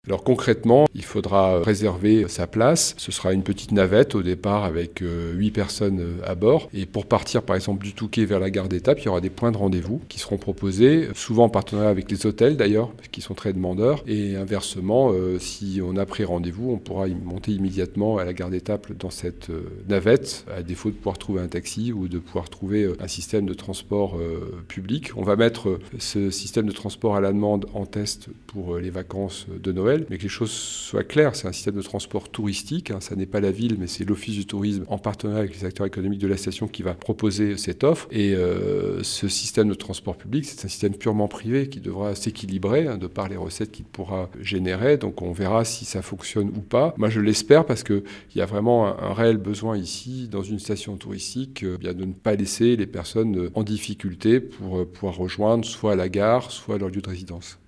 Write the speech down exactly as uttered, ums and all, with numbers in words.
Alors concrètement, il faudra réserver sa place. Ce sera une petite navette au départ avec huit personnes à bord. Et pour partir par exemple du Touquet vers la gare d'Étape, il y aura des points de rendez-vous qui seront proposés, souvent en partenariat avec les hôtels d'ailleurs, qui sont très demandeurs. Et inversement, euh, si on a pris rendez-vous, on pourra y monter immédiatement à la gare d'Étape dans cette euh, navette, à défaut de pouvoir trouver un taxi ou de pouvoir trouver euh, un système de transport euh, public. On va mettre euh, ce système de transport à la demande en test pour euh, les vacances de Noël, mais que les choses soient claires, c'est un système de transport touristique, hein, ça n'est pas la ville, mais c'est l'Office du tourisme en partenariat avec les acteurs économiques de la station qui va proposer cette offre. Et euh, ce système de transport public, c'est un système purement privé qui devra s'équilibrer hein, de par les recettes qu'il pourra générer. Donc on verra si ça fonctionne ou pas. Moi je l'espère parce qu'il y a vraiment un, un réel besoin ici, dans une station touristique, euh, bien de ne pas laisser les personnes en difficulté pour euh, pouvoir rejoindre soit la gare, soit leur lieu de résidence.